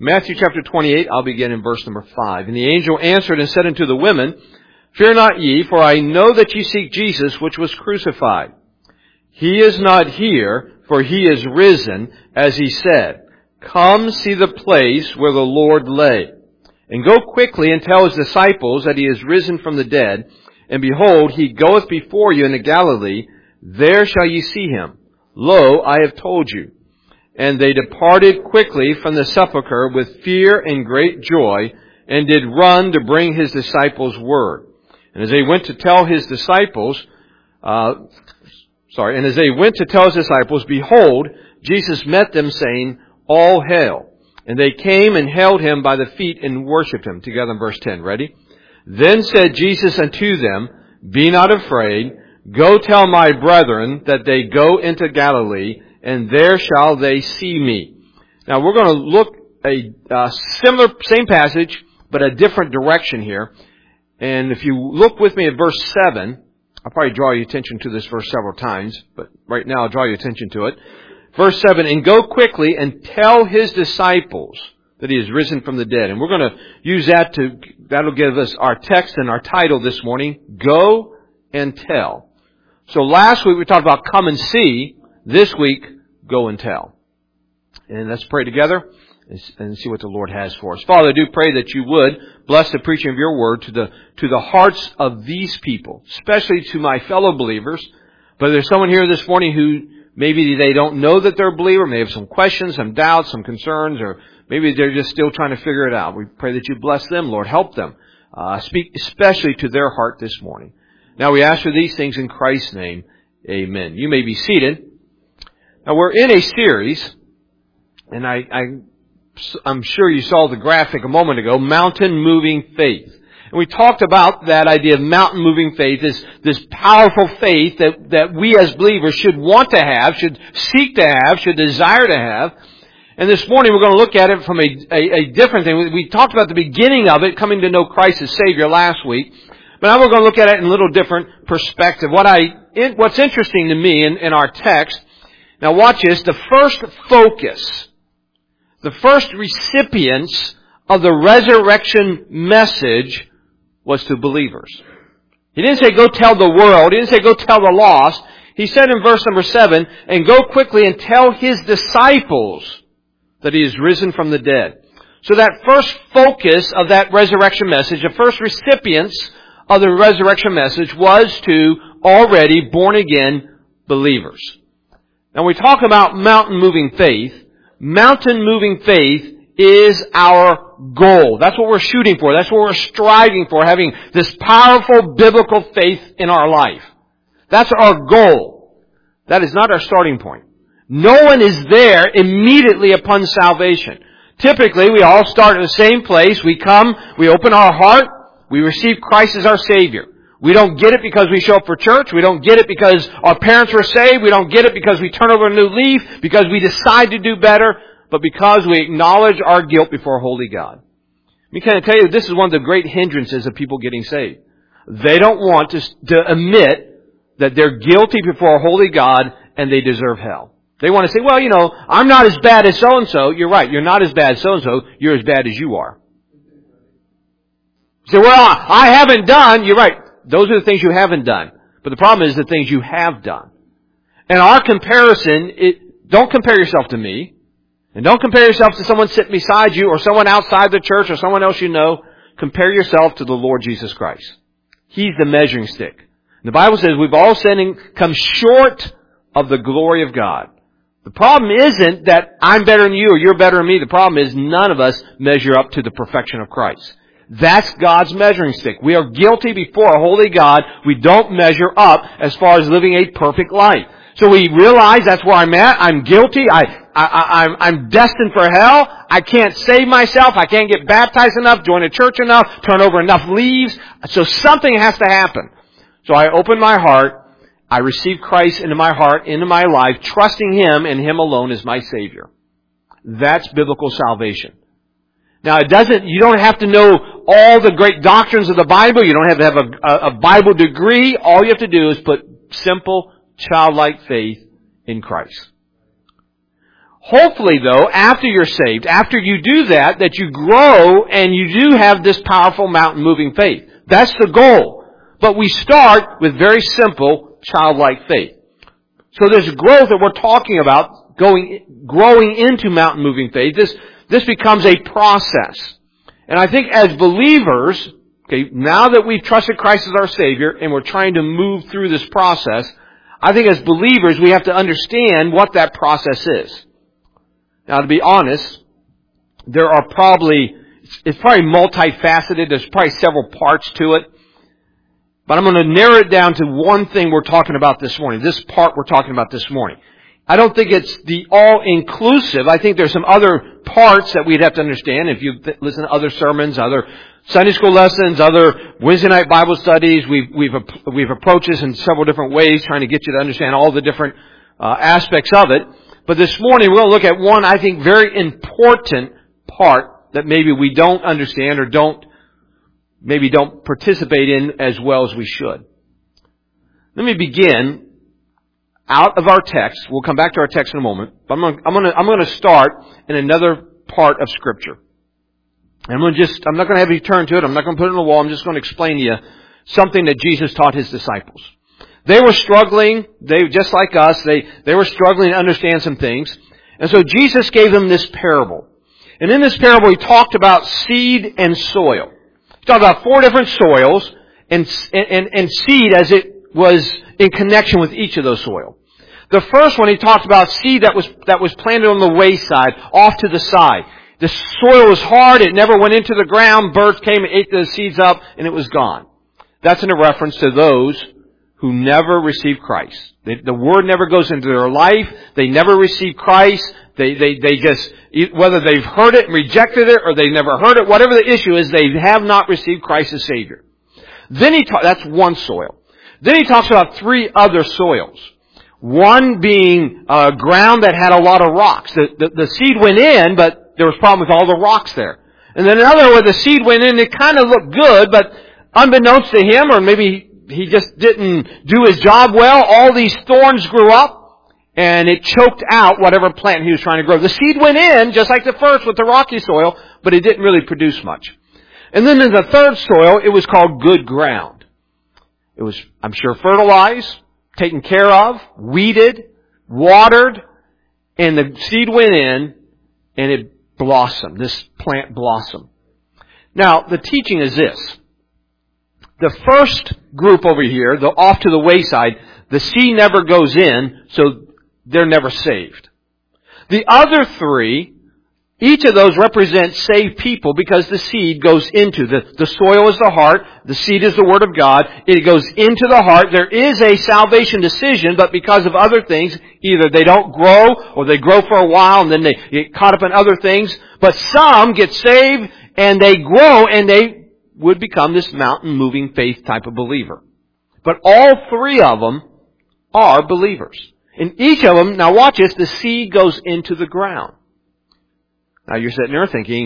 Matthew chapter 28, I'll begin in verse number 5. And the angel answered and said unto the women, Fear not ye, for I know that ye seek Jesus, which was crucified. He is not here, for he is risen, as he said. Come see the place where the Lord lay. And go quickly and tell his disciples that he is risen from the dead. And behold, he goeth before you into Galilee. There shall ye see him. Lo, I have told you. And they departed quickly from the sepulchre with fear and great joy, and did run to bring his disciples word. And as they went to tell his disciples, behold, Jesus met them, saying, All hail. And they came and held him by the feet and worshipped him. Together in verse 10. Ready? Then said Jesus unto them, Be not afraid. Go tell my brethren that they go into Galilee, and there shall they see me. Now we're going to look a similar, same passage, but a different direction here. And if you look with me at verse 7, I'll probably draw your attention to this verse several times, but right now I'll draw your attention to it. Verse 7, and go quickly and tell his disciples that he is risen from the dead. And we're going to use that'll give us our text and our title this morning, Go and Tell. So last week we talked about come and see. This week, go and tell. And let's pray together and see what the Lord has for us. Father, I do pray that you would bless the preaching of your word to the hearts of these people, especially to my fellow believers. But there's someone here this morning who maybe they don't know that they're a believer, may have some questions, some doubts, some concerns, or maybe they're just still trying to figure it out. We pray that you bless them, Lord. Help them. Speak especially to their heart this morning. Now we ask for these things in Christ's name. Amen. You may be seated. Now we're in a series, and I'm sure you saw the graphic a moment ago, Mountain Moving Faith. And we talked about that idea of mountain moving faith, this powerful faith that we as believers should want to have, should seek to have, should desire to have. And this morning we're going to look at it from a different thing. We talked about the beginning of it, coming to know Christ as Savior last week. But now we're going to look at it in a little different perspective. What's interesting to me in our text, now watch this, the first focus, the first recipients of the resurrection message was to believers. He didn't say go tell the world. He didn't say go tell the lost. He said in verse number 7, and go quickly and tell his disciples that he is risen from the dead. So that first focus of that resurrection message, the first recipients of the resurrection message was to already born again believers. Now we talk about mountain moving faith. Mountain moving faith is our goal. That's what we're shooting for. That's what we're striving for, having this powerful biblical faith in our life. That's our goal. That is not our starting point. No one is there immediately upon salvation. Typically, we all start in the same place. We come, we open our heart, we receive Christ as our Savior. We don't get it because we show up for church. We don't get it because our parents were saved. We don't get it because we turn over a new leaf, because we decide to do better, but because we acknowledge our guilt before a holy God. Let me kind of tell you, this is one of the great hindrances of people getting saved. They don't want to admit that they're guilty before a holy God and they deserve hell. They want to say, well, I'm not as bad as so-and-so. You're right. You're not as bad as so-and-so. You're as bad as you are. You say, well, I haven't done. You're right. Those are the things you haven't done. But the problem is the things you have done. And our comparison, don't compare yourself to me. And don't compare yourself to someone sitting beside you or someone outside the church or someone else you know. Compare yourself to the Lord Jesus Christ. He's the measuring stick. And the Bible says we've all sinned and come short of the glory of God. The problem isn't that I'm better than you or you're better than me. The problem is none of us measure up to the perfection of Christ. That's God's measuring stick. We are guilty before a holy God. We don't measure up as far as living a perfect life. So we realize that's where I'm at. I'm guilty. I'm destined for hell. I can't save myself. I can't get baptized enough, join a church enough, turn over enough leaves. So something has to happen. So I open my heart. I receive Christ into my heart, into my life, trusting Him and Him alone as my Savior. That's biblical salvation. Now you don't have to know all the great doctrines of the Bible. You don't have to have a Bible degree. All you have to do is put simple, childlike faith in Christ. Hopefully, though, after you're saved, after you do that, that you grow and you do have this powerful mountain-moving faith. That's the goal. But we start with very simple, childlike faith. So there's growth that we're talking about, growing into mountain-moving faith. This becomes a process. And I think as believers, okay, now that we've trusted Christ as our Savior and we're trying to move through this process, I think as believers we have to understand what that process is. Now, to be honest, it's probably multifaceted. There's probably several parts to it. But I'm going to narrow it down to one thing we're talking about this morning. This part we're talking about this morning. I don't think it's the all-inclusive. I think there's some other parts that we'd have to understand. If you listen to other sermons, other Sunday school lessons, other Wednesday night Bible studies, we've approached this in several different ways, trying to get you to understand all the different aspects of it. But this morning we're going to look at one, I think, very important part that maybe we don't understand or don't participate in as well as we should. Let me begin out of our text. We'll come back to our text in a moment. But I'm going to start in another part of Scripture. I'm not going to have you turn to it. I'm not going to put it on the wall. I'm just going to explain to you something that Jesus taught His disciples. They were struggling. Just like us, they were struggling to understand some things. And so Jesus gave them this parable. And in this parable, He talked about seed and soil. He talked about 4 different soils and seed as it was in connection with each of those soil. The first one, He talked about seed that was planted on the wayside, off to the side. The soil was hard. It never went into the ground. Birds came and ate the seeds up, and it was gone. That's in a reference to those who never receive Christ. The Word never goes into their life. They never receive Christ. They just, whether they've heard it and rejected it or they never heard it, whatever the issue is, they have not received Christ as Savior. Then that's one soil. Then He talks about 3 other soils. One being ground that had a lot of rocks. The seed went in, but there was a problem with all the rocks there. And then another where the seed went in, it kind of looked good, but unbeknownst to him, or maybe he just didn't do his job well, all these thorns grew up, and it choked out whatever plant he was trying to grow. The seed went in, just like the first with the rocky soil, but it didn't really produce much. And then in the third soil, it was called good ground. It was, I'm sure, fertilized, taken care of, weeded, watered, and the seed went in, and it blossomed. This plant blossomed. Now, the teaching is this. The first group over here, the off to the wayside, the seed never goes in, so they're never saved. The other 3, each of those represent saved people because the seed goes into. The soil is the heart. The seed is the Word of God. It goes into the heart. There is a salvation decision, but because of other things, either they don't grow or they grow for a while and then they get caught up in other things. But some get saved and they grow and they would become this mountain-moving faith type of believer. But all 3 of them are believers. And each of them, now watch this, the seed goes into the ground. Now you're sitting there thinking,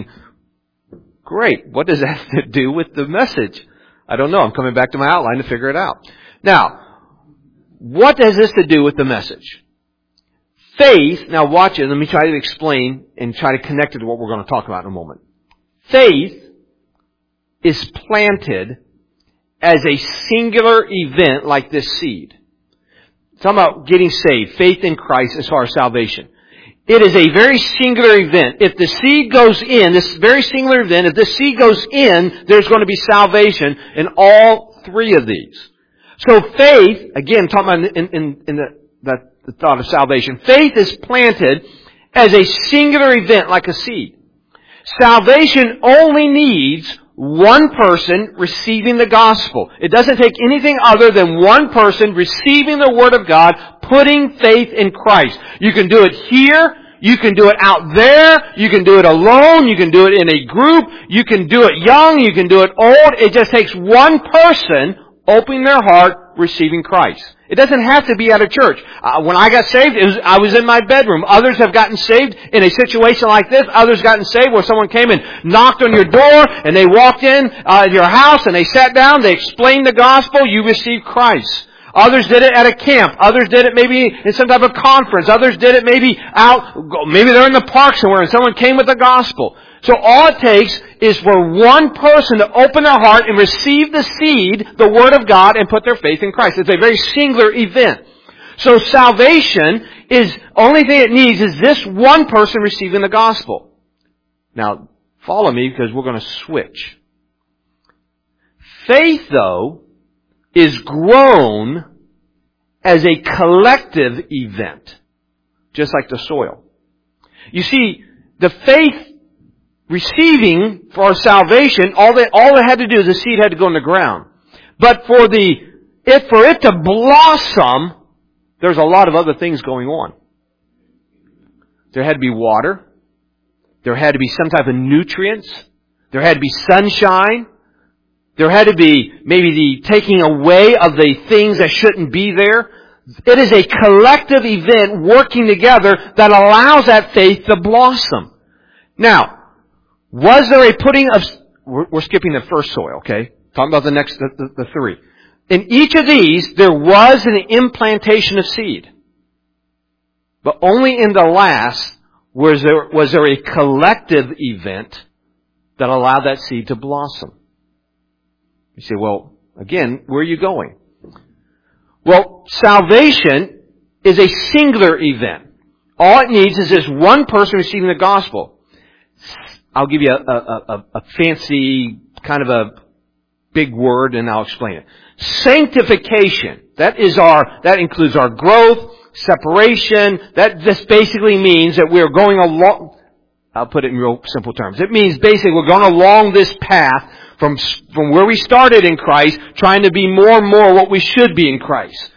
great, what does that have to do with the message? I don't know. I'm coming back to my outline to figure it out. Now, what has this to do with the message? Faith, now watch it, let me try to explain and try to connect it to what we're going to talk about in a moment. Faith is planted as a singular event like this seed. It's talking about getting saved, faith in Christ as far as salvation. It is a very singular event. If the seed goes in, this very singular event, if the seed goes in, there's going to be salvation in all 3 of these. So faith, again, talking about in the thought of salvation, faith is planted as a singular event like a seed. Salvation only needs one person receiving the gospel. It doesn't take anything other than one person receiving the Word of God, putting faith in Christ. You can do it here. You can do it out there. You can do it alone. You can do it in a group. You can do it young. You can do it old. It just takes one person opening their heart, receiving Christ. It doesn't have to be at a church. When I got saved, I was in my bedroom. Others have gotten saved in a situation like this. Others gotten saved where someone came and knocked on your door and they walked in your house and they sat down. They explained the gospel. You received Christ. Others did it at a camp. Others did it maybe in some type of conference. Others did it maybe maybe they're in the park somewhere and someone came with the gospel. So all it takes is for one person to open their heart and receive the seed, the Word of God, and put their faith in Christ. It's a very singular event. So salvation is, only thing it needs is this one person receiving the gospel. Now, follow me because we're going to switch. Faith, though, is grown as a collective event, just like the soil. You see, the faith receiving for our salvation, all it had to do is the seed had to go in the ground. But for it to blossom, there's a lot of other things going on. There had to be water. There had to be some type of nutrients. There had to be sunshine. There had to be maybe the taking away of the things that shouldn't be there. It is a collective event working together that allows that faith to blossom. Now, was there a putting of... We're skipping the first soil, okay? Talking about the three. In each of these, there was an implantation of seed. But only in the last was there a collective event that allowed that seed to blossom. You say, well, again, where are you going? Well, salvation is a singular event. All it needs is this one person receiving the gospel. I'll give you a fancy, kind of a big word, and I'll explain it. Sanctification. That includes our growth, separation. That just basically means that we're going along. I'll put it in real simple terms. It means basically we're going along this path from where we started in Christ, trying to be more and more what we should be in Christ.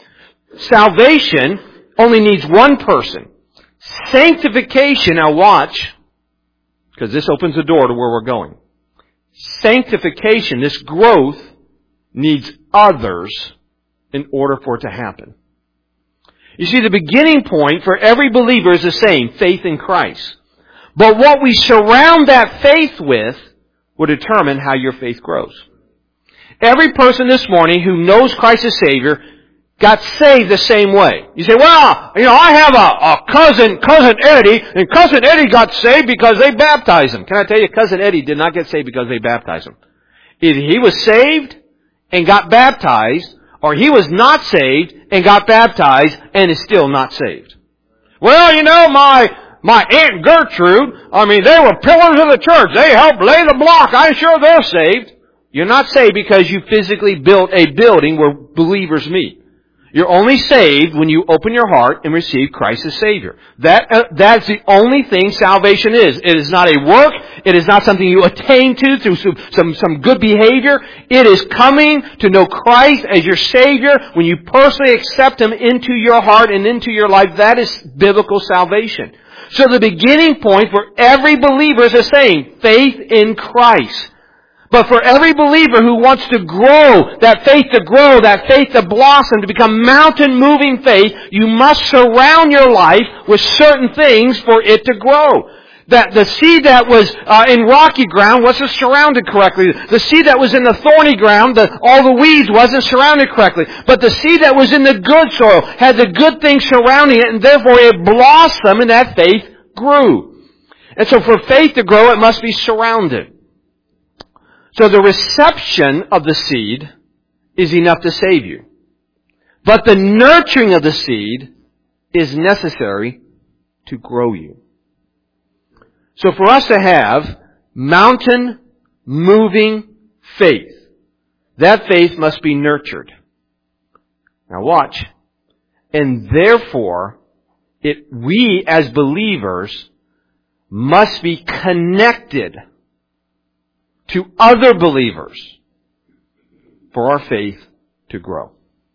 Salvation only needs one person. Sanctification, now watch, because this opens the door to where we're going. Sanctification, this growth, needs others in order for it to happen. You see, the beginning point for every believer is the same, faith in Christ. But what we surround that faith with will determine how your faith grows. Every person this morning who knows Christ as Savior got saved the same way. You say, well, I have a cousin Eddie, and Cousin Eddie got saved because they baptized him. Can I tell you, Cousin Eddie did not get saved because they baptized him. Either he was saved and got baptized, or he was not saved and got baptized and is still not saved. Well, my Aunt Gertrude, they were pillars of the church. They helped lay the block. I'm sure they're saved. You're not saved because you physically built a building where believers meet. You're only saved when you open your heart and receive Christ as Savior. That's the only thing salvation is. It is not a work. It is not something you attain to through some good behavior. It is coming to know Christ as your Savior. When you personally accept Him into your heart and into your life, that is biblical salvation. So the beginning point for every believer is the same, faith in Christ. But for every believer who wants to grow, that faith to blossom, to become mountain-moving faith, you must surround your life with certain things for it to grow. That the seed that was in rocky ground wasn't surrounded correctly. The seed that was in the thorny ground, all the weeds wasn't surrounded correctly. But the seed that was in the good soil had the good things surrounding it, and therefore it blossomed and that faith grew. And so for faith to grow, it must be surrounded. So the reception of the seed is enough to save you. But the nurturing of the seed is necessary to grow you. So for us to have mountain-moving faith, that faith must be nurtured. Now watch. And therefore, we as believers must be connected to other believers for our faith to grow.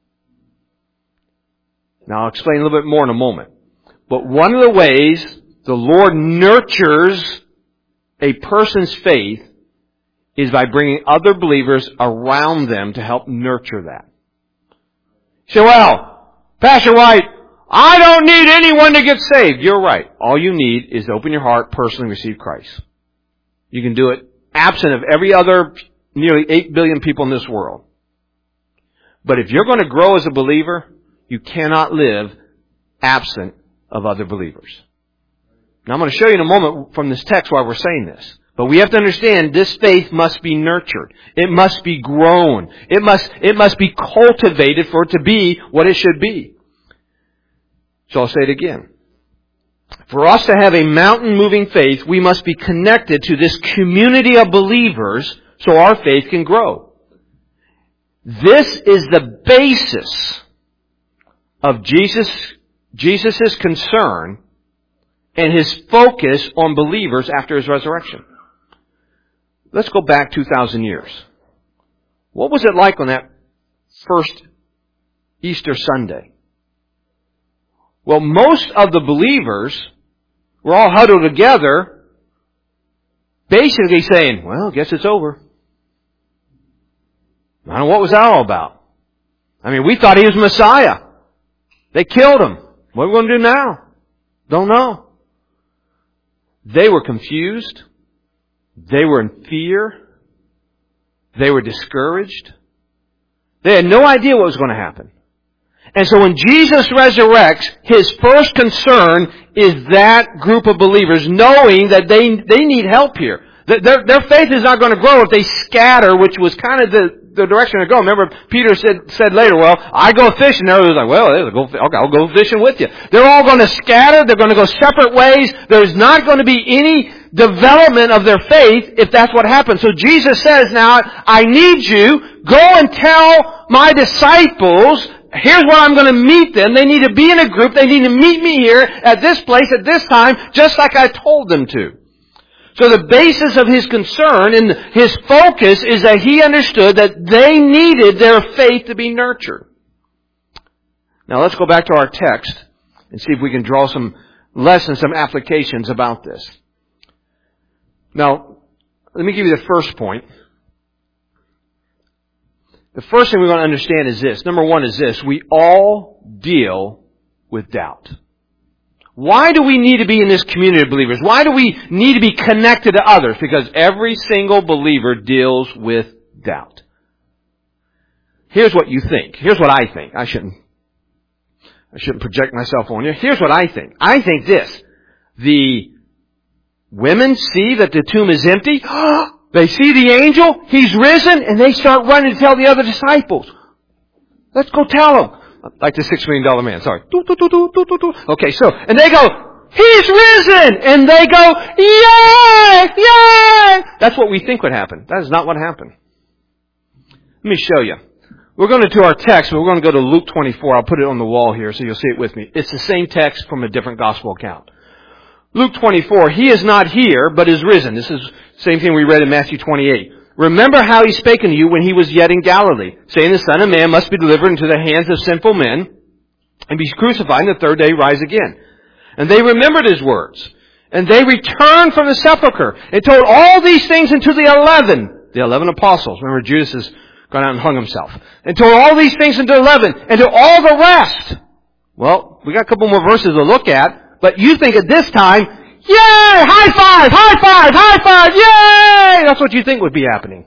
Now I'll explain a little bit more in a moment. But one of the ways the Lord nurtures a person's faith is by bringing other believers around them to help nurture that. You say, well, Pastor White, I don't need anyone to get saved. You're right. All you need is open your heart, personally receive Christ. You can do it absent of every other nearly 8 billion people in this world. But if you're going to grow as a believer, you cannot live absent of other believers. Now I'm going to show you in a moment from this text why we're saying this. But we have to understand this faith must be nurtured. It must be grown. It must be cultivated for it to be what it should be. So I'll say it again. For us to have a mountain-moving faith, we must be connected to this community of believers so our faith can grow. This is the basis of Jesus' concern and His focus on believers after His resurrection. Let's go back 2,000 years. What was it like on that first Easter Sunday? Well, most of the believers were all huddled together, basically saying, well, I guess it's over. I don't know what was that all about. I mean, we thought He was Messiah. They killed Him. What are we going to do now? Don't know. They were confused. They were in fear. They were discouraged. They had no idea what was going to happen. And so when Jesus resurrects, His first concern is that group of believers, knowing that they need help here. Their faith is not going to grow if they scatter, which was kind of the direction to go. Remember, Peter said later, well, I go fishing. And everybody's like, well, I'll go fishing with you. They're all going to scatter. They're going to go separate ways. There's not going to be any development of their faith if that's what happens. So Jesus says now, I need you, go and tell my disciples, here's where I'm going to meet them. They need to be in a group. They need to meet me here at this place at this time, just like I told them to. So the basis of His concern and His focus is that He understood that they needed their faith to be nurtured. Now let's go back to our text and see if we can draw some lessons, some applications about this. Now, let me give you the first point. The first thing we want to understand is this. Number one is this. We all deal with doubt. Why do we need to be in this community of believers? Why do we need to be connected to others? Because every single believer deals with doubt. Here's what you think. Here's what I think. I shouldn't project myself on you. Here's what I think. I think this. The women see that the tomb is empty. They see the angel. He's risen. And they start running to tell the other disciples. Let's go tell them. Like the $6 million man. Sorry. Okay, so, and they go, He's risen! And they go, yay! Yay! That's what we think would happen. That is not what happened. Let me show you. We're going to our text, but we're going to go to Luke 24. I'll put it on the wall here so you'll see it with me. It's the same text from a different gospel account. Luke 24, He is not here, but is risen. This is the same thing we read in Matthew 28. Remember how He spake unto you when He was yet in Galilee, saying the Son of Man must be delivered into the hands of sinful men, and be crucified, and the third day rise again. And they remembered His words. And they returned from the sepulchre, and told all these things unto the 11 apostles. Remember, Judas has gone out and hung himself. And told all these things unto 11, and to all the rest. Well, we got a couple more verses to look at, but you think at this time, yay! High five! High five! High five! Yay! That's what you think would be happening.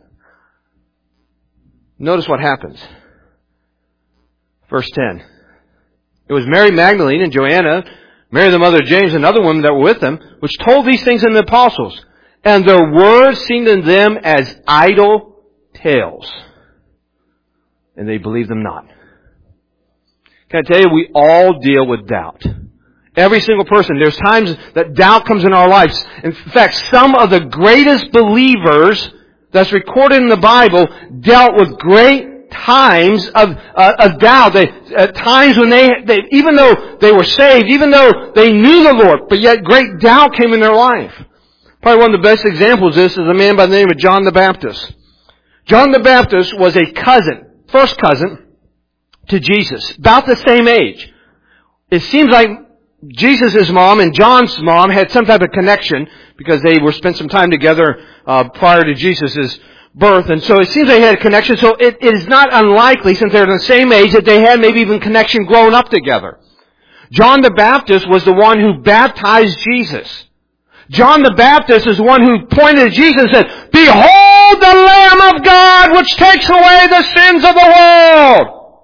Notice what happens. Verse 10. It was Mary Magdalene and Joanna, Mary the mother of James, and other women that were with them, which told these things unto the apostles. And their words seemed to them as idle tales. And they believed them not. Can I tell you, we all deal with doubt. Every single person. There's times that doubt comes in our lives. In fact, some of the greatest believers that's recorded in the Bible dealt with great times of doubt. Times when they, even though they were saved, even though they knew the Lord, but yet great doubt came in their life. Probably one of the best examples of this is a man by the name of John the Baptist. John the Baptist was a first cousin to Jesus, about the same age. It seems like Jesus' mom and John's mom had some type of connection because they spent some time together prior to Jesus' birth. And so it seems they had a connection. So it is not unlikely, since they're the same age, that they had maybe even connection growing up together. John the Baptist was the one who baptized Jesus. John the Baptist is the one who pointed to Jesus and said, "Behold the Lamb of God which takes away the sins of the world."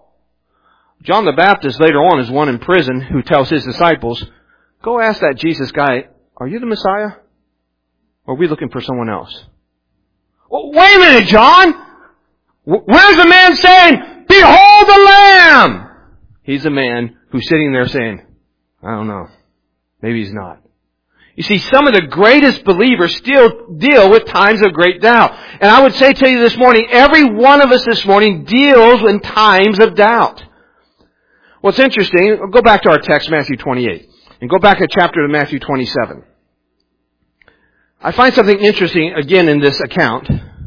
John the Baptist later on is one in prison who tells his disciples, go ask that Jesus guy, are you the Messiah? Or are we looking for someone else? Well, wait a minute, John! Where's the man saying, behold the Lamb? He's the man who's sitting there saying, I don't know. Maybe he's not. You see, some of the greatest believers still deal with times of great doubt. And I would say to you this morning, every one of us this morning deals in times of doubt. What's interesting, go back to our text, Matthew 28, and go back a chapter to Matthew 27. I find something interesting, again, in this account.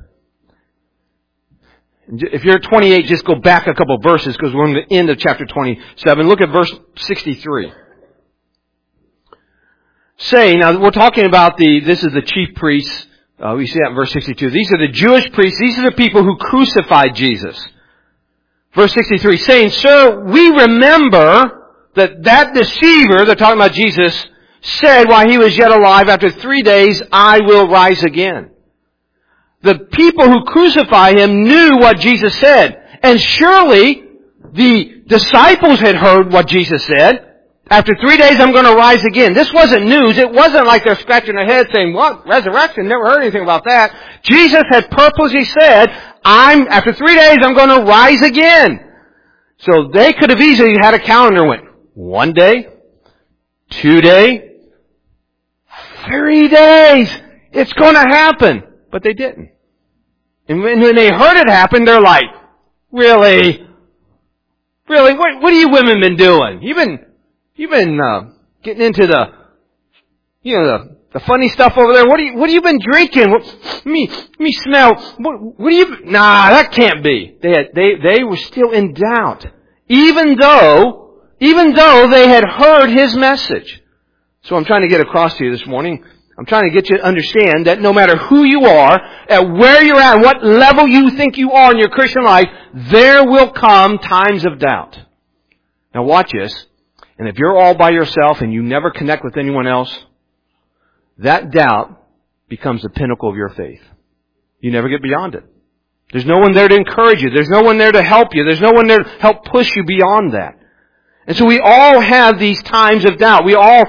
If you're at 28, just go back a couple of verses, because we're in the end of chapter 27. Look at verse 63. Now we're talking about this is the chief priests. We see that in verse 62. These are the Jewish priests. These are the people who crucified Jesus. Verse 63, saying, Sir, we remember that deceiver, they're talking about Jesus, said while he was yet alive, after 3 days, I will rise again. The people who crucify him knew what Jesus said. And surely the disciples had heard what Jesus said. After 3 days, I'm going to rise again. This wasn't news. It wasn't like they're scratching their head saying, what? Resurrection? Never heard anything about that. Jesus had purposely said, after 3 days, I'm going to rise again. So they could have easily had a calendar and went, 1 day, 2 days, 3 days. It's going to happen. But they didn't. And when they heard it happen, they're like, really? Really? What have you women been doing? You've been getting into the funny stuff over there. What have you been drinking? Let me smell. What do you? Nah, that can't be. They were still in doubt, even though they had heard his message. So I'm trying to get across to you this morning. I'm trying to get you to understand that no matter who you are, at where you're at, what level you think you are in your Christian life, there will come times of doubt. Now watch this. And if you're all by yourself and you never connect with anyone else, that doubt becomes the pinnacle of your faith. You never get beyond it. There's no one there to encourage you. There's no one there to help you. There's no one there to help push you beyond that. And so we all have these times of doubt. We all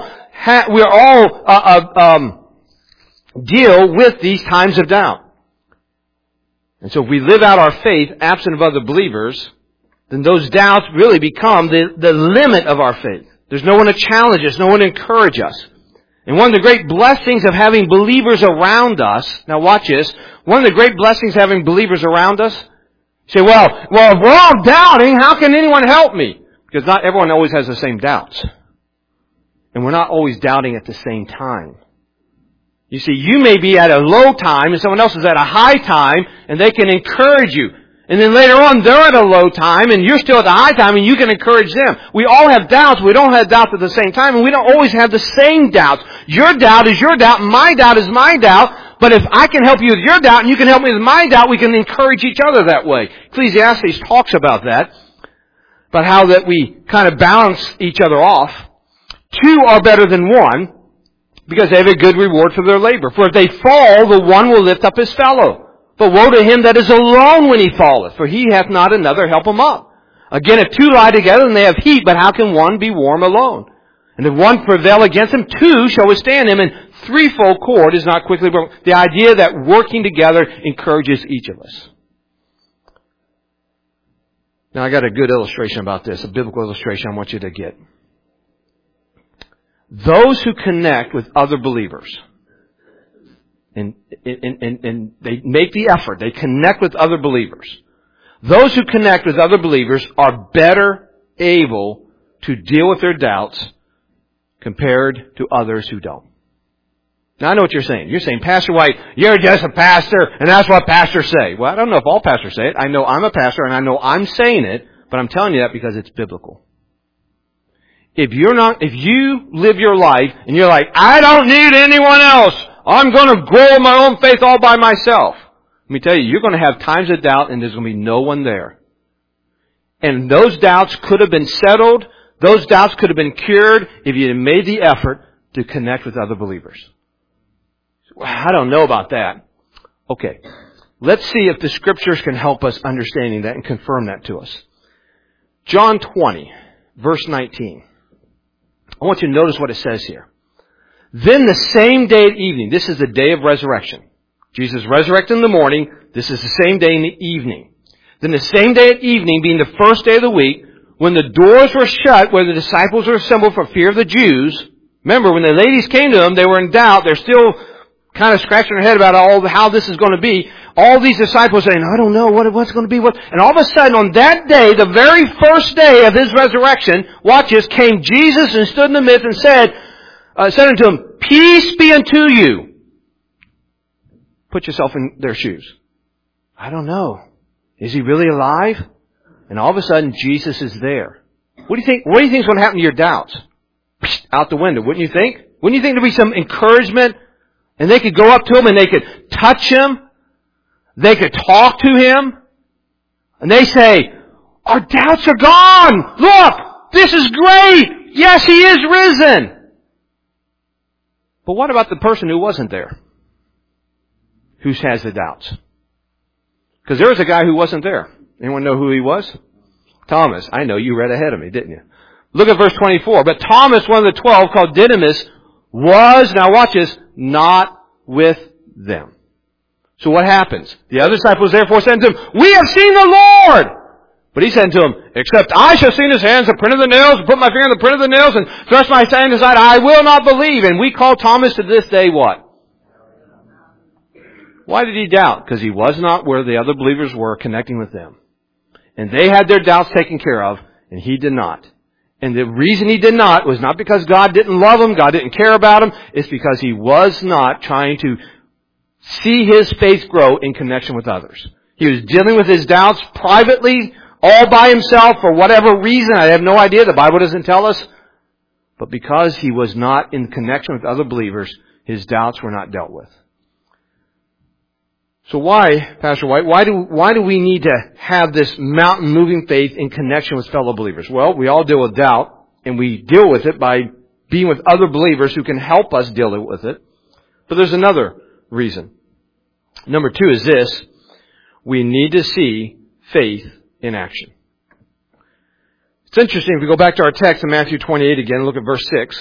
deal with these times of doubt. And so if we live out our faith absent of other believers, then those doubts really become the limit of our faith. There's no one to challenge us, no one to encourage us. And one of the great blessings of having believers around us, now watch this, one of the great blessings of having believers around us, you say, well, if we're all doubting, how can anyone help me? Because not everyone always has the same doubts. And we're not always doubting at the same time. You see, you may be at a low time and someone else is at a high time and they can encourage you. And then later on, they're at a low time and you're still at the high time and you can encourage them. We all have doubts. We don't have doubts at the same time and we don't always have the same doubts. Your doubt is your doubt and my doubt is my doubt. But if I can help you with your doubt and you can help me with my doubt, we can encourage each other that way. Ecclesiastes talks about that. About how that we kind of balance each other off. Two are better than one because they have a good reward for their labor. For if they fall, the one will lift up his fellow. But woe to him that is alone when he falleth, for he hath not another help him up. Again, if two lie together, then they have heat, but how can one be warm alone? And if one prevail against him, two shall withstand him, and threefold cord is not quickly broken. The idea that working together encourages each of us. Now I got a good illustration about this, a biblical illustration I want you to get. Those who connect with other believers, and they make the effort, they connect with other believers. Those who connect with other believers are better able to deal with their doubts compared to others who don't. Now I know what you're saying. You're saying, Pastor White, you're just a pastor, and that's what pastors say. Well, I don't know if all pastors say it. I know I'm a pastor, and I know I'm saying it, but I'm telling you that because it's biblical. If you live your life, and you're like, I don't need anyone else. I'm going to grow my own faith all by myself. Let me tell you, you're going to have times of doubt, and there's going to be no one there. And those doubts could have been settled. Those doubts could have been cured if you had made the effort to connect with other believers. I don't know about that. Okay. Let's see if the Scriptures can help us understanding that and confirm that to us. John 20, verse 19. I want you to notice what it says here. Then the same day at evening, this is the day of resurrection. Jesus resurrected in the morning. This is the same day in the evening. Then the same day at evening, being the first day of the week, when the doors were shut where the disciples were assembled for fear of the Jews. Remember, when the ladies came to him, they were in doubt. They're still kind of scratching their head about how this is going to be. All these disciples saying, I don't know what's going to be. And all of a sudden, on that day, the very first day of his resurrection, watch this, came Jesus and stood in the midst and said unto them, peace be unto you. Put yourself in their shoes. I don't know. Is he really alive? And all of a sudden, Jesus is there. What do you think is going to happen to your doubts? Out the window, wouldn't you think? Wouldn't you think there'd be some encouragement? And they could go up to him and they could touch him. They could talk to him. And they say, our doubts are gone. Look, this is great. Yes, he is risen. But what about the person who wasn't there? Who has the doubts? Because there was a guy who wasn't there. Anyone know who he was? Thomas. I know, you read ahead of me, didn't you? Look at verse 24. But Thomas, one of the 12, called Didymus, was, now watch this, not with them. So what happens? The other disciples therefore said to him, we have seen the Lord! But he said to him, except I shall see in his hands the print of the nails, and put my finger in the print of the nails, and thrust my hand inside, I will not believe. And we call Thomas to this day what? Why did he doubt? Because he was not where the other believers were, connecting with them. And they had their doubts taken care of, and he did not. And the reason he did not was not because God didn't love him, God didn't care about him. It's because he was not trying to see his faith grow in connection with others. He was dealing with his doubts privately, all by himself, for whatever reason. I have no idea. The Bible doesn't tell us. But because he was not in connection with other believers, his doubts were not dealt with. So why, Pastor White, why do we need to have this mountain-moving faith in connection with fellow believers? Well, we all deal with doubt, and we deal with it by being with other believers who can help us deal with it. But there's another reason. Number 2 is this. We need to see faith in action. It's interesting, if we go back to our text in Matthew 28 again, look at verse 6.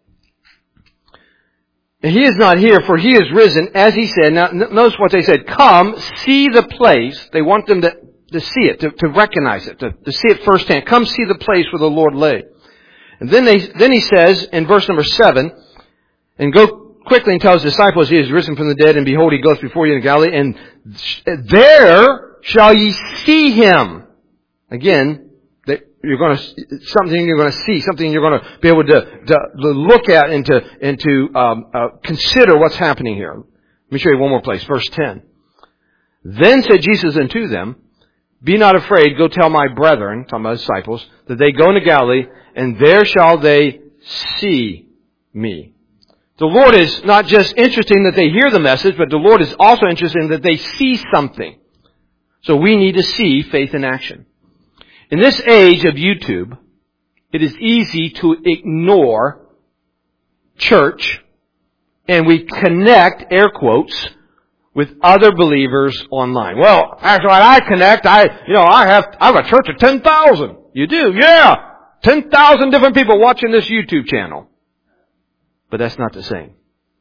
And he is not here, for he is risen, as he said. Now, notice what they said. Come, see the place. They want them to see it, to recognize it, to see it firsthand. Come see the place where the Lord lay. And then he says in verse number 7, and go quickly and tell his disciples, he is risen from the dead, and behold, he goes before you in Galilee, and there shall ye see him. Again, something you're going to see, something you're going to be able to look at and to consider what's happening here. Let me show you one more place. Verse 10. Then said Jesus unto them, be not afraid, go tell my brethren, talking about disciples, that they go into Galilee, and there shall they see me. The Lord is not just interested in that they hear the message, but the Lord is also interested in that they see something. So we need to see faith in action. In this age of YouTube, it is easy to ignore church, and we connect, air quotes, with other believers online. Well, actually, I connect. I have a church of 10,000. You do? Yeah. 10,000 different people watching this YouTube channel. But that's not the same.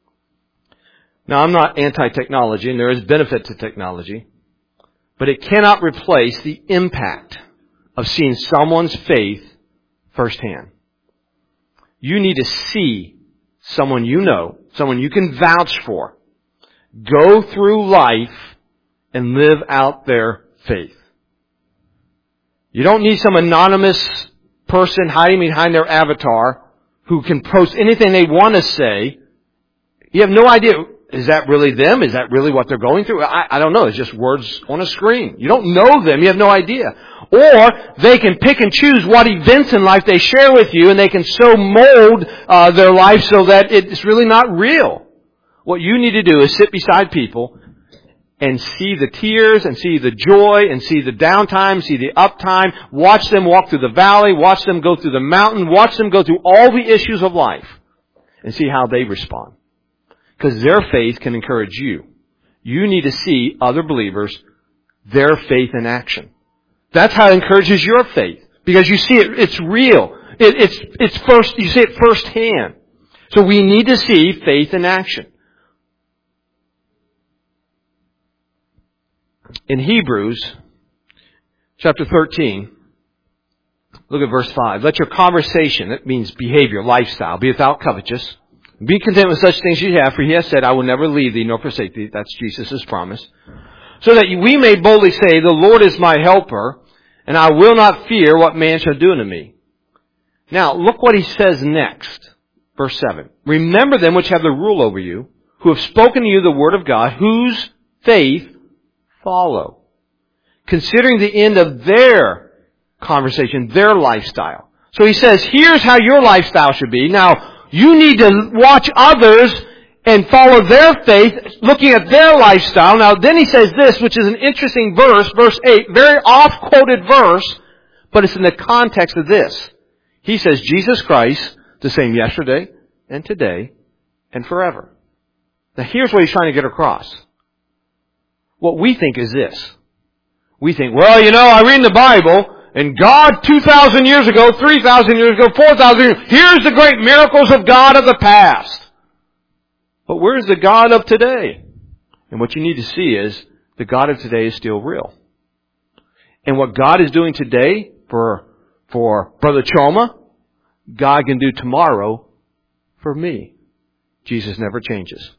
Now, I'm not anti-technology, and there is benefit to technology, but it cannot replace the impact of seeing someone's faith firsthand. You need to see someone you know, someone you can vouch for, go through life and live out their faith. You don't need some anonymous person hiding behind their avatar who can post anything they want to say. You have no idea. Is that really them? Is that really what they're going through? I don't know. It's just words on a screen. You don't know them. You have no idea. Or they can pick and choose what events in life they share with you, and they can so mold their life so that it's really not real. What you need to do is sit beside people and see the tears and see the joy and see the downtime, see the uptime. Watch them walk through the valley. Watch them go through the mountain. Watch them go through all the issues of life and see how they respond. Because their faith can encourage you. You need to see other believers, their faith in action. That's how it encourages your faith. Because you see it, it's real. It's first, you see it firsthand. So we need to see faith in action. In Hebrews chapter 13, look at verse 5. Let your conversation, that means behavior, lifestyle, be without covetousness. Be content with such things you have, for he has said, I will never leave thee nor forsake thee. That's Jesus' promise. So that we may boldly say, the Lord is my helper, and I will not fear what man shall do unto me. Now, look what he says next. Verse 7. Remember them which have the rule over you, who have spoken to you the word of God, whose faith follow. Considering the end of their conversation, their lifestyle. So he says, here's how your lifestyle should be. Now, you need to watch others and follow their faith, looking at their lifestyle. Now, then he says this, which is an interesting verse, verse 8, very oft-quoted verse, but it's in the context of this. He says, Jesus Christ, the same yesterday and today and forever. Now, here's what he's trying to get across. What we think is this. We think, well, I read in the Bible, and God 2,000 years ago, 3,000 years ago, 4,000 years ago, here's the great miracles of God of the past. But where's the God of today? And what you need to see is the God of today is still real. And what God is doing today for Brother Choma, God can do tomorrow for me. Jesus never changes.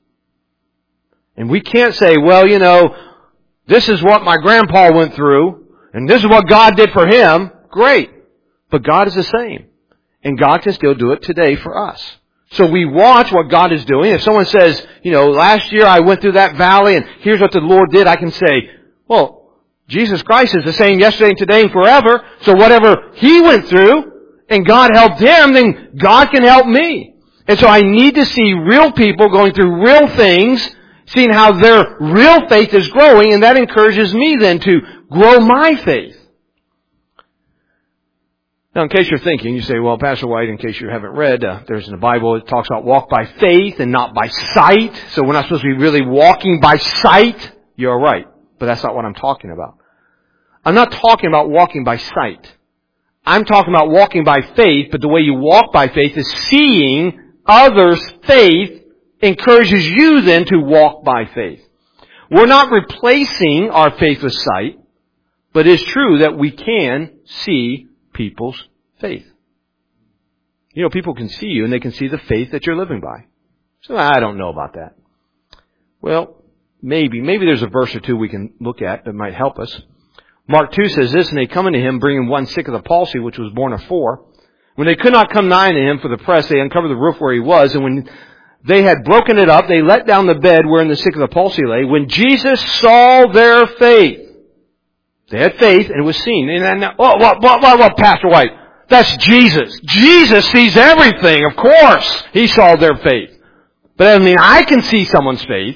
And we can't say, well, this is what my grandpa went through, and this is what God did for him. Great. But God is the same. And God can still do it today for us. So we watch what God is doing. If someone says, last year I went through that valley and here's what the Lord did, I can say, well, Jesus Christ is the same yesterday and today and forever. So whatever He went through and God helped Him, then God can help me. And so I need to see real people going through real things, seeing how their real faith is growing, and that encourages me then to grow my faith. Now, in case you're thinking, you say, well, Pastor White, in case you haven't read, there's in the Bible, it talks about walk by faith and not by sight. So we're not supposed to be really walking by sight. You're right. But that's not what I'm talking about. I'm not talking about walking by sight. I'm talking about walking by faith, but the way you walk by faith is seeing others' faith encourages you then to walk by faith. We're not replacing our faith with sight, but it's true that we can see people's faith. People can see you and they can see the faith that you're living by. So I don't know about that. Well, maybe there's a verse or two we can look at that might help us. Mark 2 says this, and they come unto him, bringing one sick of the palsy, which was born of 4. When they could not come nigh unto him for the press, they uncovered the roof where he was, and when they had broken it up, they let down the bed wherein the sick of the palsy lay. When Jesus saw their faith, they had faith, and it was seen. And then, what, Pastor White? That's Jesus. Jesus sees everything, of course. He saw their faith. But that doesn't mean I can see someone's faith.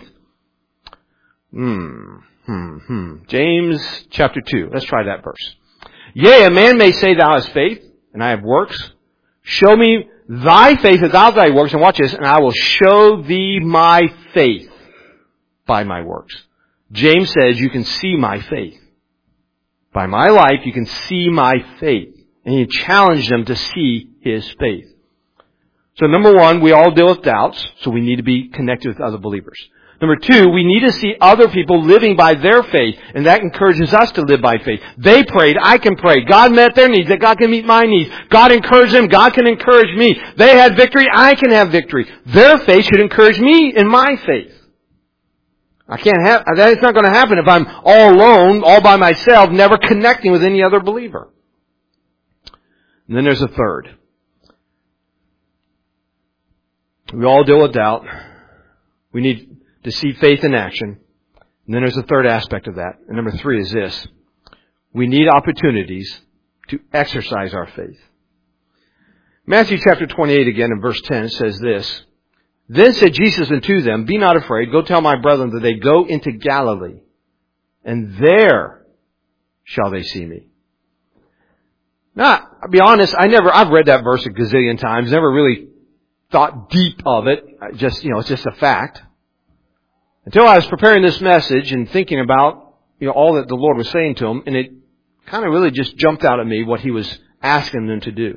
James chapter 2. Let's try that verse. Yea, a man may say, thou hast faith, and I have works. Show me thy faith without thy works, and watch this, and I will show thee my faith by my works. James says you can see my faith. By my life, you can see my faith. And he challenged them to see his faith. So number one, we all deal with doubts, so we need to be connected with other believers. Number two, we need to see other people living by their faith, and that encourages us to live by faith. They prayed, I can pray. God met their needs, that God can meet my needs. God encouraged them, God can encourage me. They had victory, I can have victory. Their faith should encourage me in my faith. That's not going to happen if I'm all alone, all by myself, never connecting with any other believer. And then there's a third. We all deal with doubt. We need to see faith in action. And then there's a third aspect of that. And number 3 is this. We need opportunities to exercise our faith. Matthew chapter 28 again in verse 10 says this. Then said Jesus unto them, be not afraid. Go tell my brethren that they go into Galilee, and there shall they see me. Now, I'll be honest, I've read that verse a gazillion times, never really thought deep of it. It's just a fact. Until I was preparing this message and thinking about, all that the Lord was saying to him, and it kind of really just jumped out at me what he was asking them to do.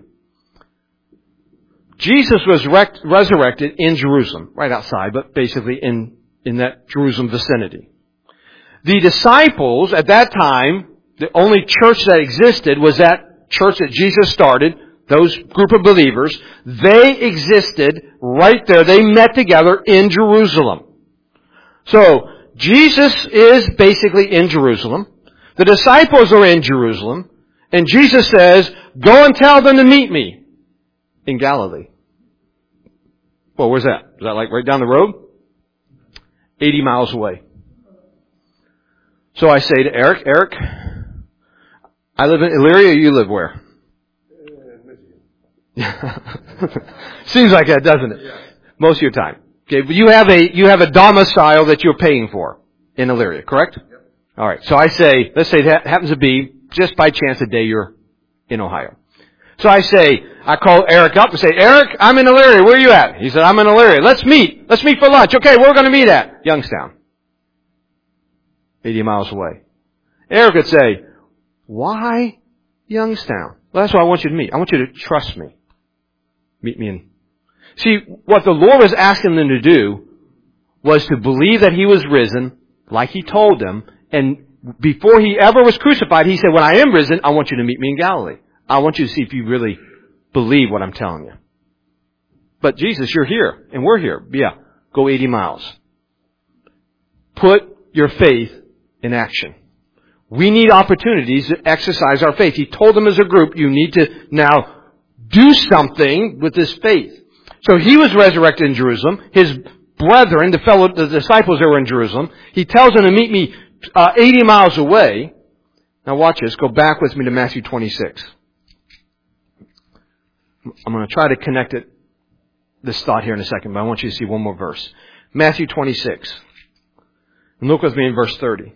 Jesus was resurrected in Jerusalem, right outside, but basically in that Jerusalem vicinity. The disciples at that time, the only church that existed was that church that Jesus started, those group of believers. They existed right there. They met together in Jerusalem. So, Jesus is basically in Jerusalem. The disciples are in Jerusalem. And Jesus says, go and tell them to meet me in Galilee. Well, where's that? Is that like right down the road? 80 miles away. So I say to Eric, I live in Elyria, you live where? Seems like that, doesn't it? Yeah. Most of your time. Okay, but you have a domicile that you're paying for in Elyria, correct? Yep. All right. So I say, let's say that happens to be just by chance a day you're in Ohio. So I call Eric up and say, Eric, I'm in Elyria. Where are you at? He said, I'm in Elyria. Let's meet for lunch. Okay, where are we going to meet at? Youngstown. 80 miles away. Eric would say, why Youngstown? Well, that's what I want you to meet. I want you to trust me. Meet me in. See, what the Lord was asking them to do was to believe that He was risen, like He told them, and before He ever was crucified, He said, when I am risen, I want you to meet me in Galilee. I want you to see if you really believe what I'm telling you. But Jesus, you're here, and we're here. Yeah, go 80 miles. Put your faith in action. We need opportunities to exercise our faith. He told them as a group, you need to now do something with this faith. So He was resurrected in Jerusalem. His brethren, the disciples that were in Jerusalem, He tells them to meet me 80 miles away. Now watch this. Go back with me to Matthew 26. I'm going to try to connect this thought here in a second, but I want you to see one more verse. Matthew 26. And look with me in verse 30.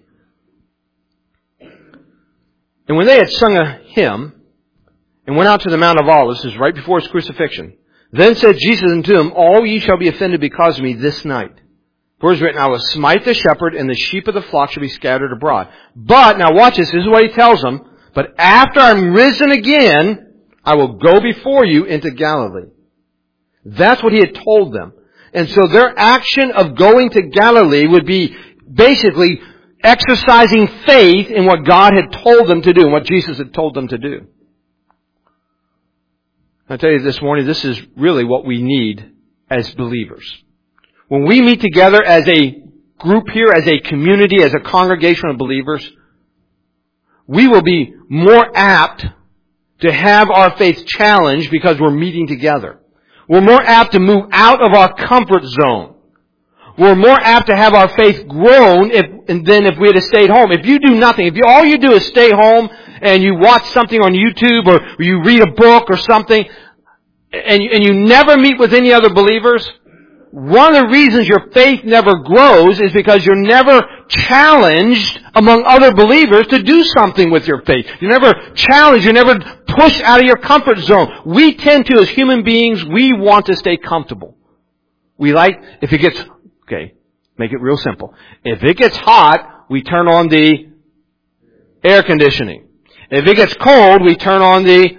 And when they had sung a hymn and went out to the Mount of Olives, this is right before His crucifixion, then said Jesus unto them, all ye shall be offended because of me this night. For it is written, I will smite the shepherd, and the sheep of the flock shall be scattered abroad. But, now watch this is what He tells them, but after I'm risen again, I will go before you into Galilee. That's what He had told them. And so their action of going to Galilee would be basically exercising faith in what God had told them to do, and what Jesus had told them to do. I tell you this morning, this is really what we need as believers. When we meet together as a group here, as a community, as a congregation of believers, we will be more apt to have our faith challenged because we're meeting together. We're more apt to move out of our comfort zone. We're more apt to have our faith grown than if we had stayed home. If you do nothing, all you do is stay home and you watch something on YouTube or you read a book or something, and you never meet with any other believers, one of the reasons your faith never grows is because you're never challenged among other believers to do something with your faith. You're never challenged. You're never pushed out of your comfort zone. We tend to, as human beings, we want to stay comfortable. We like, if it gets, okay, make it real simple. If it gets hot, we turn on the air conditioning. If it gets cold, we turn on the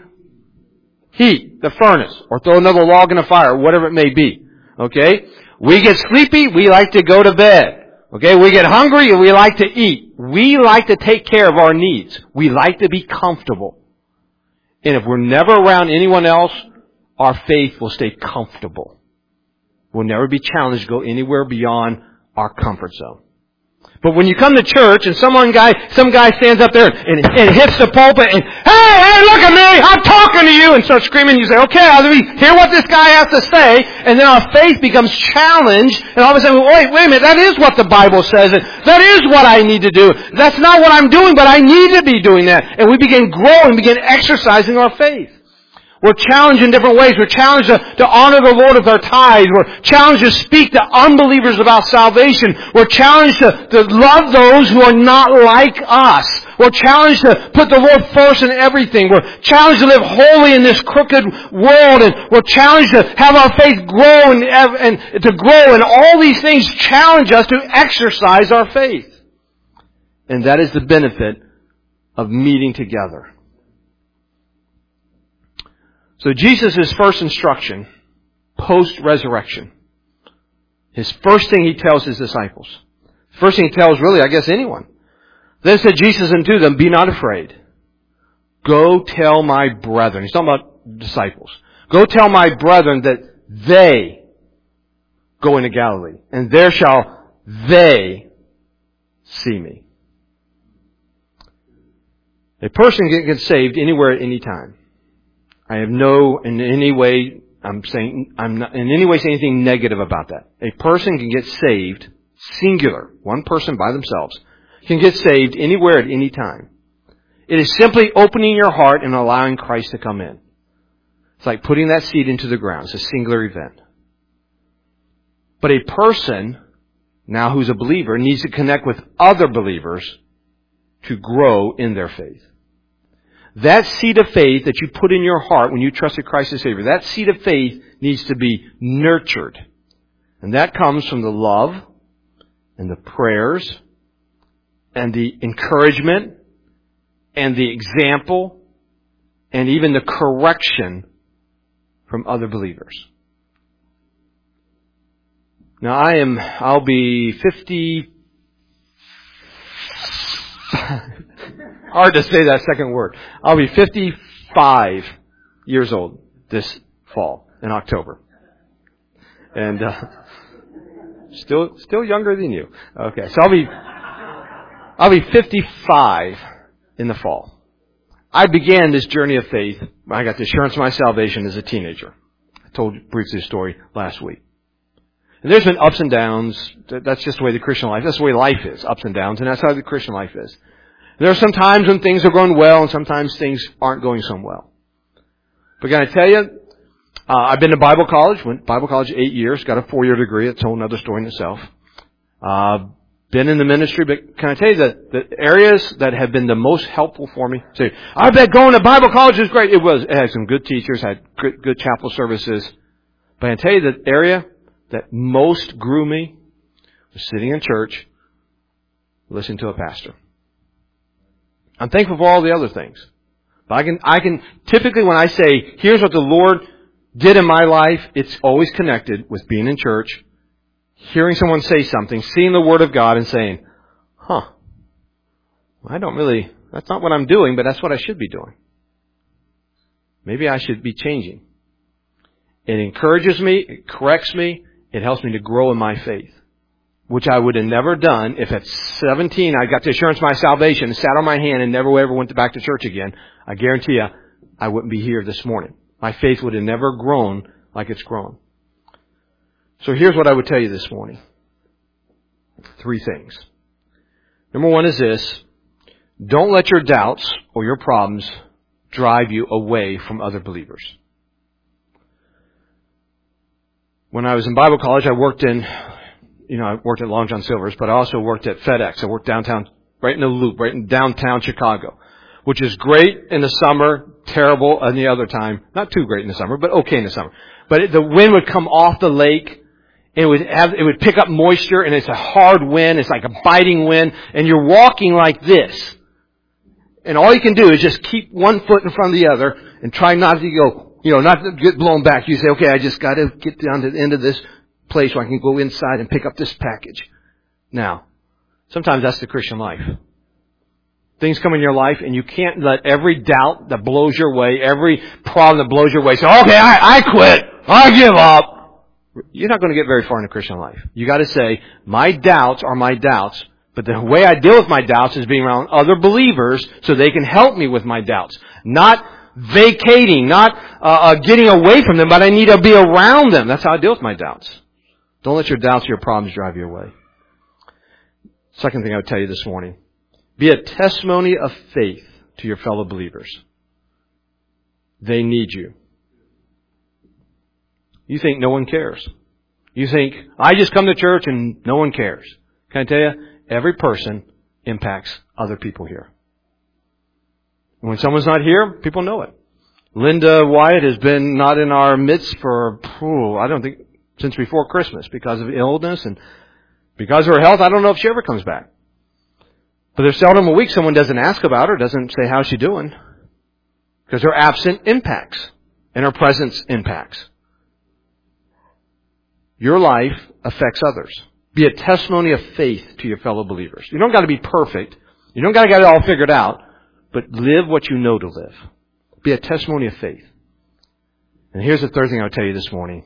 heat, the furnace, or throw another log in the fire, whatever it may be. Okay? We get sleepy, we like to go to bed. Okay? We get hungry, and we like to eat. We like to take care of our needs. We like to be comfortable. And if we're never around anyone else, our faith will stay comfortable. We'll never be challenged to go anywhere beyond our comfort zone. But when you come to church and some guy stands up there and hits the pulpit and, hey, look at me, I'm talking to you, and starts screaming, you say, okay, I'll hear what this guy has to say, and then our faith becomes challenged, and all of a sudden, wait a minute, that is what the Bible says, and that is what I need to do. That's not what I'm doing, but I need to be doing that. And we begin growing, begin exercising our faith. We're challenged in different ways. We're challenged to honor the Lord with our tithes. We're challenged to speak to unbelievers about salvation. We're challenged to love those who are not like us. We're challenged to put the Lord first in everything. We're challenged to live holy in this crooked world. And we're challenged to have our faith grow and to grow. And all these things challenge us to exercise our faith. And that is the benefit of meeting together. So Jesus' first instruction, post-resurrection, his first thing he tells his disciples, first thing he tells really, I guess, anyone. Then said Jesus unto them, be not afraid. Go tell my brethren. He's talking about disciples. Go tell my brethren that they go into Galilee, and there shall they see me. A person can get saved anywhere at any time. I have no, in any way, I'm not in any way saying anything negative about that. A person can get saved, singular, one person by themselves, can get saved anywhere at any time. It is simply opening your heart and allowing Christ to come in. It's like putting that seed into the ground. It's a singular event. But a person, now who's a believer, needs to connect with other believers to grow in their faith. That seed of faith that you put in your heart when you trusted Christ as Savior, that seed of faith needs to be nurtured. And that comes from the love and the prayers and the encouragement and the example and even the correction from other believers. Now I'll be 50, hard to say that second word. I'll be 55 years old this fall in October. And, still younger than you. Okay. So I'll be 55 in the fall. I began this journey of faith. I got the assurance of my salvation as a teenager. I told you briefly the story last week. And there's been ups and downs. That's just the way the Christian life, that's the way life is, ups and downs, and that's how the Christian life is. There are some times when things are going well, and sometimes things aren't going so well. But can I tell you, I've been to Bible college, went to Bible college 8 years, got a 4-year degree. It's a whole other story in itself. Been in the ministry, but can I tell you that the areas that have been the most helpful for me? Say, I bet going to Bible college is great. It was. It had some good teachers, had good chapel services. But I tell you the area that most grew me was sitting in church, listening to a pastor. I'm thankful for all the other things. But I can typically when I say, here's what the Lord did in my life, it's always connected with being in church, hearing someone say something, seeing the Word of God and saying, that's not what I'm doing, but that's what I should be doing. Maybe I should be changing. It encourages me, it corrects me, it helps me to grow in my faith, which I would have never done if at 17 I got the assurance of my salvation and sat on my hand and never ever went back to church again. I guarantee you, I wouldn't be here this morning. My faith would have never grown like it's grown. So here's what I would tell you this morning. 3 things. Number 1 is this. Don't let your doubts or your problems drive you away from other believers. When I was in Bible college, I worked at Long John Silver's, but I also worked at FedEx. I worked downtown, right in the loop, right in downtown Chicago, which is great in the summer, terrible in the other time. Not too great in the summer, but okay in the summer. But the wind would come off the lake. It would pick up moisture, and it's a hard wind. It's like a biting wind, and you're walking like this. And all you can do is just keep one foot in front of the other and try not to go, not to get blown back. You say, okay, I just got to get down to the end of this place where I can go inside and pick up this package. Now, sometimes that's the Christian life. Things come in your life, and you can't let every doubt that blows your way, every problem that blows your way, say, okay, I quit. I give up. You're not going to get very far in the Christian life. You got to say, my doubts are my doubts, but the way I deal with my doubts is being around other believers so they can help me with my doubts. Not vacating, not getting away from them, but I need to be around them. That's how I deal with my doubts. Don't let your doubts or your problems drive you away. Second thing I would tell you this morning, be a testimony of faith to your fellow believers. They need you. You think no one cares. You think, I just come to church and no one cares. Can I tell you, every person impacts other people here. And when someone's not here, people know it. Linda Wyatt has been not in our midst for, I don't think, since before Christmas because of illness and because of her health. I don't know if she ever comes back. But there's seldom a week someone doesn't ask about her, doesn't say how's she doing. Because her absence impacts and our presence impacts. Your life affects others. Be a testimony of faith to your fellow believers. You don't got to be perfect. You don't got to get it all figured out, but live what you know to live. Be a testimony of faith. And here's the third thing I'll tell you this morning.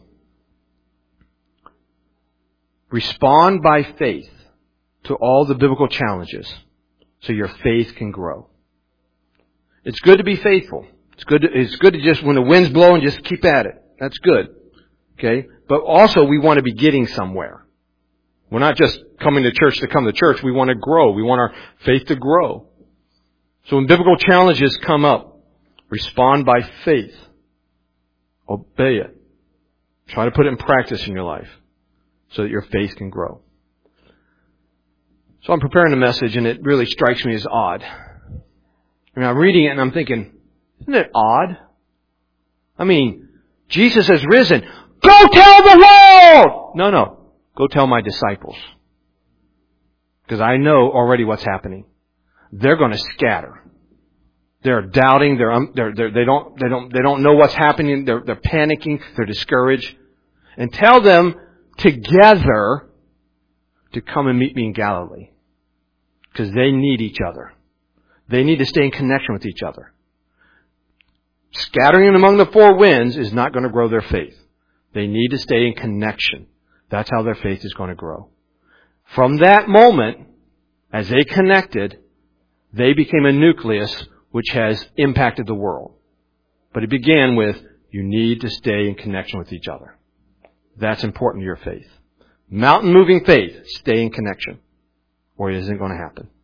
Respond by faith to all the biblical challenges so your faith can grow. It's good to be faithful. It's good to just, when the wind's blowing, just keep at it. That's good. Okay? But also we want to be getting somewhere. We're not just coming to church to come to church. We want to grow. We want our faith to grow. So when biblical challenges come up, respond by faith. Obey it. Try to put it in practice in your life so that your faith can grow. So I'm preparing a message and it really strikes me as odd. I mean, I'm reading it and I'm thinking, isn't it odd? I mean, Jesus has risen. Go tell the world! No. Go tell my disciples. Because I know already what's happening. They're going to scatter. They're doubting. They don't know what's happening. They're panicking. They're discouraged. And tell them together to come and meet me in Galilee. Because they need each other. They need to stay in connection with each other. Scattering among the four winds is not going to grow their faith. They need to stay in connection. That's how their faith is going to grow. From that moment, as they connected, they became a nucleus which has impacted the world. But it began with, you need to stay in connection with each other. That's important to your faith. Mountain moving faith, stay in connection, or it isn't going to happen.